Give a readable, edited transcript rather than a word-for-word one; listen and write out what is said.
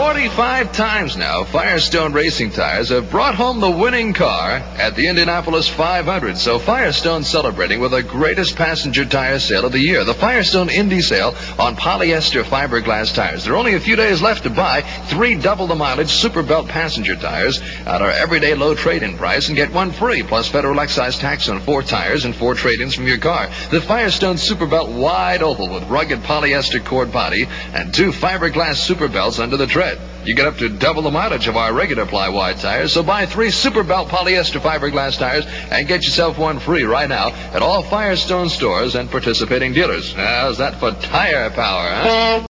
45 times now, Firestone Racing Tires have brought home the winning car at the Indianapolis 500. So Firestone's celebrating with the greatest passenger tire sale of the year, the Firestone Indy Sale on polyester fiberglass tires. There are only a few days left to buy 3 double-the-mileage Super Belt passenger tires at our everyday low trade-in price and get 1 free, plus federal excise tax on 4 tires and 4 trade-ins from your car. The Firestone Super Belt wide oval with rugged polyester cord body and 2 fiberglass Super Belts under the tread. You get up to double the mileage of our regular ply-wide tires, so buy 3 Super Belt polyester fiberglass tires and get yourself 1 free right now at all Firestone stores and participating dealers. How's that for tire power, huh?